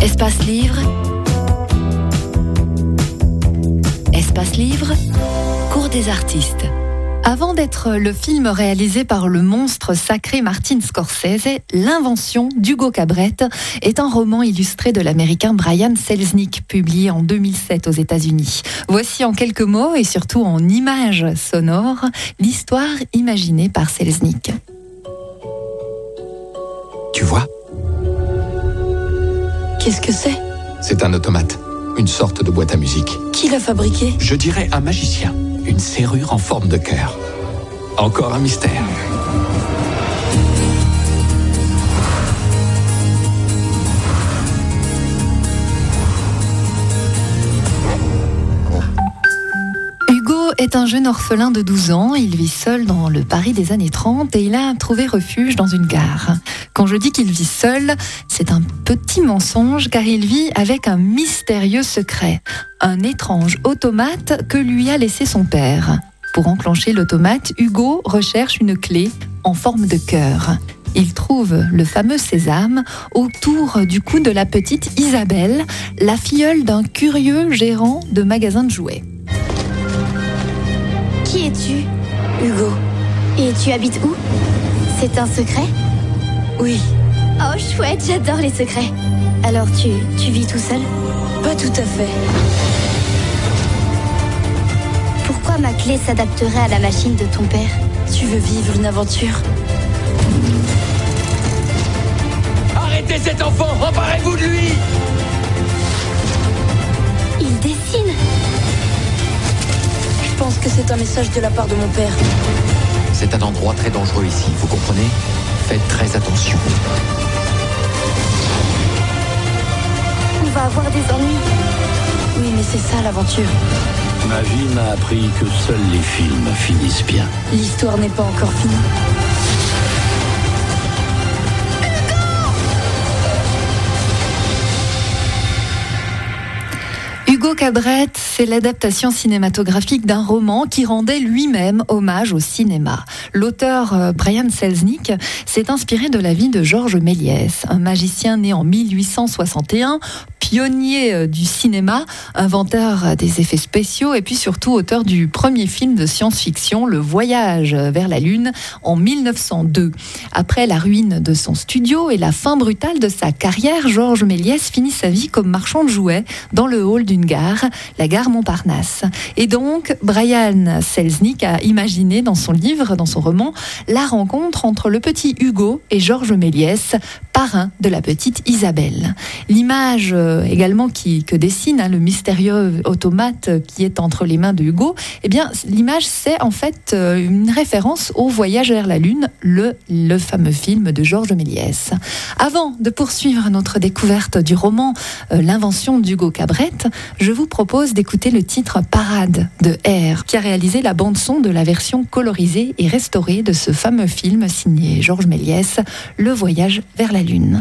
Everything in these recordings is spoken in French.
Espace Livre. Espace Livre, cours des artistes. Avant d'être le film réalisé par le monstre sacré Martin Scorsese, L'invention d'Hugo Cabret est un roman illustré de l'américain Brian Selznick, publié en 2007 aux États-Unis. Voici en quelques mots et surtout en images sonores, l'histoire imaginée par Selznick. Tu vois ? Qu'est-ce que c'est ? C'est un automate, une sorte de boîte à musique. Qui l'a fabriqué ? Je dirais un magicien, une serrure en forme de cœur. Encore un mystère. Hugo est un jeune orphelin de 12 ans. Il vit seul dans le Paris des années 30 et il a trouvé refuge dans une gare. Quand je dis qu'il vit seul, c'est un petit mensonge car il vit avec un mystérieux secret. Un étrange automate que lui a laissé son père. Pour enclencher l'automate, Hugo recherche une clé en forme de cœur. Il trouve le fameux sésame autour du cou de la petite Isabelle, la filleule d'un curieux gérant de magasin de jouets. Qui es-tu, Hugo ? Et tu habites où ? C'est un secret ? Oui. Oh, chouette, j'adore les secrets. Alors, tu vis tout seul ? Pas tout à fait. Pourquoi ma clé s'adapterait à la machine de ton père ? Tu veux vivre une aventure ? Arrêtez cet enfant, emparez-vous de lui ! Il dessine. Je pense que c'est un message de la part de mon père. C'est un endroit très dangereux ici, vous comprenez ? Faites très attention. On va avoir des ennuis. Oui, mais c'est ça l'aventure. Ma vie m'a appris que seuls les films finissent bien. L'histoire n'est pas encore finie. Hugo Cabret, c'est l'adaptation cinématographique d'un roman qui rendait lui-même hommage au cinéma. L'auteur Brian Selznick s'est inspiré de la vie de Georges Méliès, un magicien né en 1861, pionnier du cinéma, inventeur des effets spéciaux et puis surtout auteur du premier film de science-fiction, Le Voyage vers la Lune, en 1902. Après la ruine de son studio et la fin brutale de sa carrière, Georges Méliès finit sa vie comme marchand de jouets dans le hall d'une gare, la gare Montparnasse. Et donc, Brian Selznick a imaginé dans son livre, dans son roman, la rencontre entre le petit Hugo et Georges Méliès, parrain de la petite Isabelle. L'image également que dessine le mystérieux automate qui est entre les mains de Hugo, eh bien, l'image, c'est en fait une référence au Voyage vers la Lune, le fameux film de Georges Méliès. Avant de poursuivre notre découverte du roman L'invention d'Hugo Cabret, je vous propose d'écouter le titre Parade de R, qui a réalisé la bande-son de la version colorisée et restaurée de ce fameux film signé Georges Méliès, Le Voyage vers la Lune.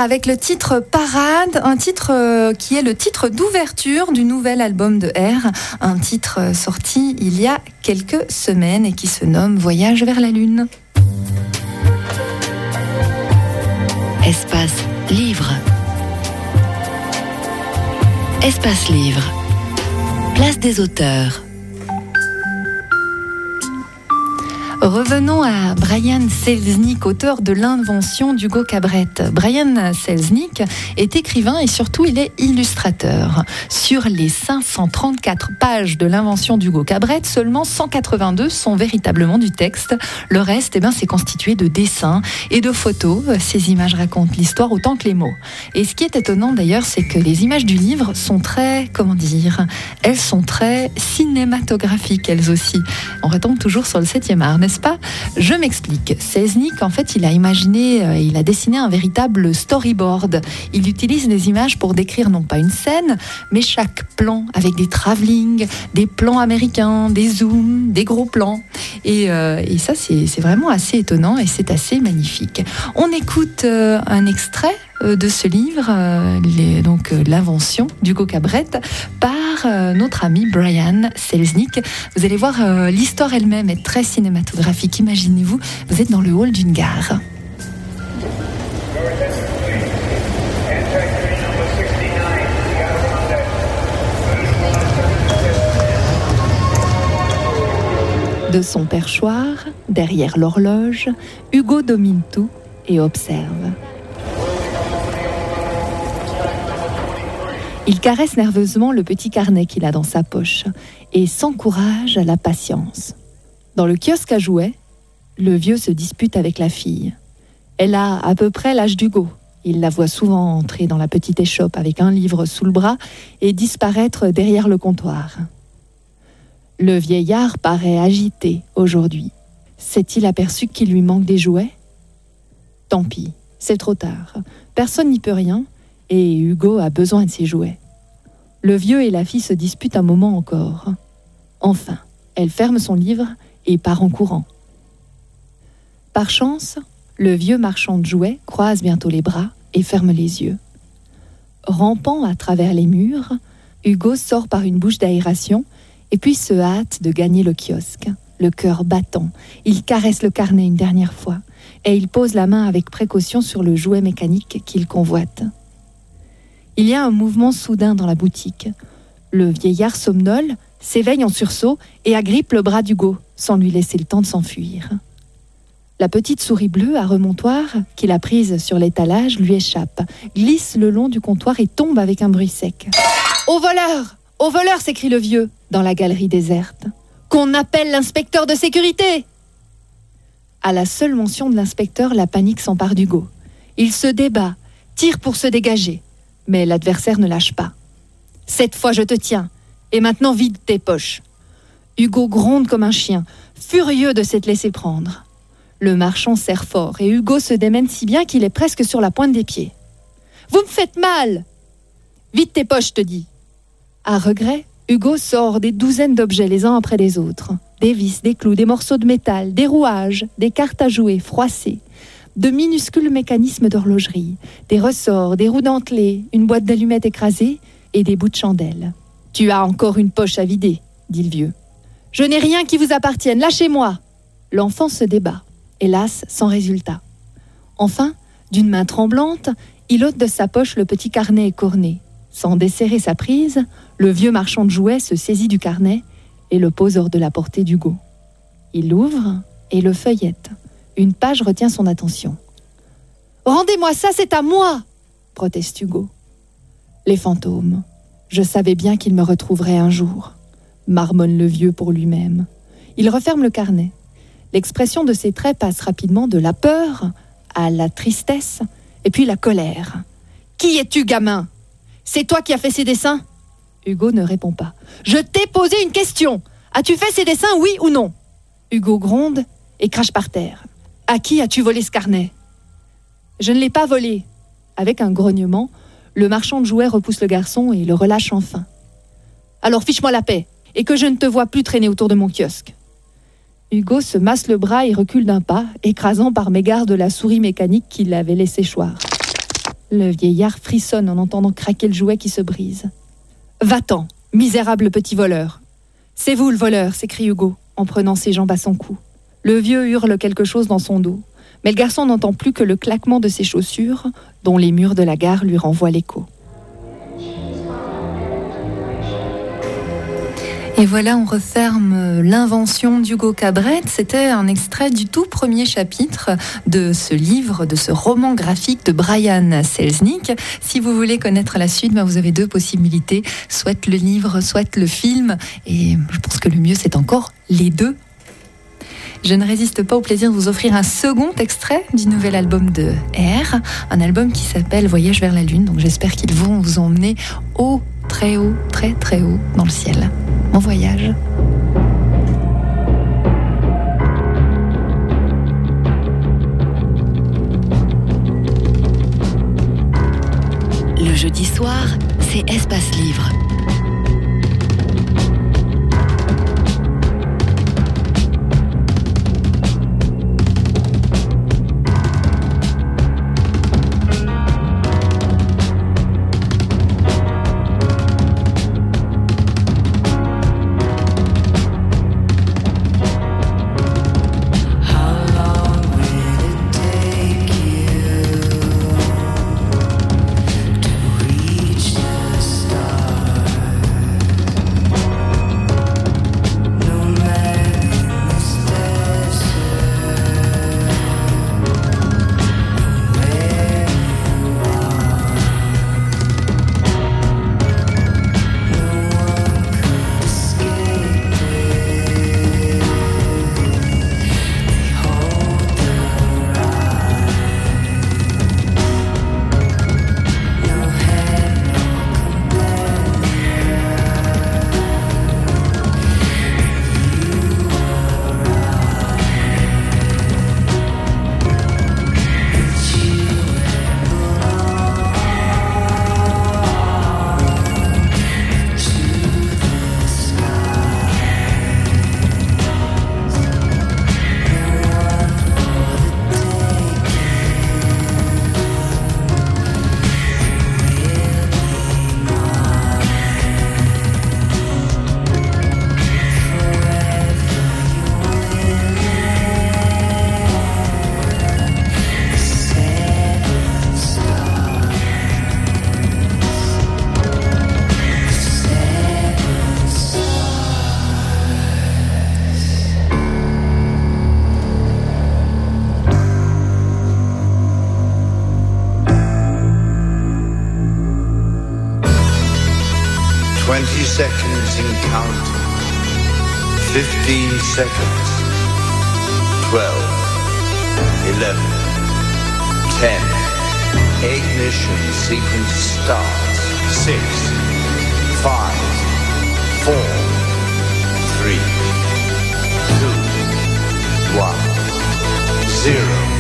avec le titre Parade, un titre qui est le titre d'ouverture du nouvel album de R, un titre sorti il y a quelques semaines et qui se nomme Voyage vers la Lune. Espace Livre. Espace Livre. Place des auteurs. Revenons à Brian Selznick, auteur de l'invention d'Hugo Cabret. Brian Selznick est écrivain et surtout il est illustrateur. Sur les 534 pages de l'invention d'Hugo Cabret, seulement 182 sont véritablement du texte. Le reste, c'est constitué de dessins et de photos. Ces images racontent l'histoire autant que les mots. Et ce qui est étonnant d'ailleurs, c'est que les images du livre sont très, elles sont très cinématographiques elles aussi. On retombe toujours sur le 7e art, n'est-ce pas ? Je m'explique. Selznick, en fait, il a dessiné un véritable storyboard. Il utilise les images pour décrire non pas une scène, mais chaque plan avec des travelling, des plans américains, des zooms, des gros plans. Et ça, c'est vraiment assez étonnant et c'est assez magnifique. On écoute un extrait de ce livre, l'invention d'Hugo Cabret, par notre ami Brian Selznick. Vous allez voir, l'histoire elle-même est très cinématographique. Imaginez-vous, vous êtes dans le hall d'une gare. De son perchoir, derrière l'horloge, Hugo domine tout et observe. Il caresse nerveusement le petit carnet qu'il a dans sa poche et s'encourage à la patience. Dans le kiosque à jouets, le vieux se dispute avec la fille. Elle a à peu près l'âge d'Hugo. Il la voit souvent entrer dans la petite échoppe avec un livre sous le bras et disparaître derrière le comptoir. Le vieillard paraît agité aujourd'hui. S'est-il aperçu qu'il lui manque des jouets ? Tant pis, c'est trop tard. Personne n'y peut rien. Et Hugo a besoin de ses jouets. Le vieux et la fille se disputent un moment encore. Enfin, elle ferme son livre et part en courant. Par chance, le vieux marchand de jouets croise bientôt les bras et ferme les yeux. Rampant à travers les murs, Hugo sort par une bouche d'aération et puis se hâte de gagner le kiosque. Le cœur battant, il caresse le carnet une dernière fois et il pose la main avec précaution sur le jouet mécanique qu'il convoite. Il y a un mouvement soudain dans la boutique. Le vieillard somnole, s'éveille en sursaut et agrippe le bras d'Hugo, sans lui laisser le temps de s'enfuir. La petite souris bleue à remontoir, qu'il a prise sur l'étalage, lui échappe, glisse le long du comptoir et tombe avec un bruit sec. « Au voleur ! Au voleur !» s'écrie le vieux, dans la galerie déserte. « Qu'on appelle l'inspecteur de sécurité !» À la seule mention de l'inspecteur, la panique s'empare d'Hugo. Il se débat, tire pour se dégager. Mais l'adversaire ne lâche pas. « Cette fois, je te tiens. Et maintenant, vide tes poches. » Hugo gronde comme un chien, furieux de s'être laissé prendre. Le marchand serre fort et Hugo se démène si bien qu'il est presque sur la pointe des pieds. « Vous me faites mal !»« Vide tes poches, je te dis. » À regret, Hugo sort des douzaines d'objets les uns après les autres. Des vis, des clous, des morceaux de métal, des rouages, des cartes à jouer froissées. De minuscules mécanismes d'horlogerie, des ressorts, des roues dentelées, une boîte d'allumettes écrasée et des bouts de chandelle. « Tu as encore une poche à vider, » dit le vieux. « Je n'ai rien qui vous appartienne, lâchez-moi !» L'enfant se débat, hélas sans résultat. Enfin, d'une main tremblante, il ôte de sa poche le petit carnet écorné. Sans desserrer sa prise, le vieux marchand de jouets se saisit du carnet et le pose hors de la portée d'Hugo. Il l'ouvre et le feuillette. Une page retient son attention. « Rendez-moi ça, c'est à moi !» proteste Hugo. « Les fantômes. Je savais bien qu'ils me retrouveraient un jour, » marmonne le vieux pour lui-même. Il referme le carnet. L'expression de ses traits passe rapidement de la peur à la tristesse et puis la colère. « Qui es-tu, gamin ? C'est toi qui as fait ces dessins ?» Hugo ne répond pas. « Je t'ai posé une question. As-tu fait ces dessins, oui ou non ?» Hugo gronde et crache par terre. « À qui as-tu volé ce carnet ?»« Je ne l'ai pas volé. » Avec un grognement, le marchand de jouets repousse le garçon et le relâche enfin. « Alors fiche-moi la paix, et que je ne te vois plus traîner autour de mon kiosque. » Hugo se masse le bras et recule d'un pas, écrasant par mégarde la souris mécanique qu'il avait laissé choir. Le vieillard frissonne en entendant craquer le jouet qui se brise. « Va-t'en, misérable petit voleur !»« C'est vous le voleur !» s'écrie Hugo, en prenant ses jambes à son cou. Le vieux hurle quelque chose dans son dos, mais le garçon n'entend plus que le claquement de ses chaussures, dont les murs de la gare lui renvoient l'écho. Et voilà, on referme l'invention d'Hugo Cabret. C'était un extrait du tout premier chapitre de ce livre, de ce roman graphique de Brian Selznick. Si vous voulez connaître la suite, vous avez deux possibilités, soit le livre, soit le film. Et je pense que le mieux, c'est encore les deux. Je ne résiste pas au plaisir de vous offrir un second extrait du nouvel album de R, un album qui s'appelle Voyage vers la Lune. Donc j'espère qu'ils vont vous emmener haut, très haut, très très haut dans le ciel. Bon voyage. Le jeudi soir, c'est Espace Livre. Seconds in counting, 15 seconds, 12, 11, 10, ignition sequence starts, 6, 5, 4, 3, 2, 1, 0.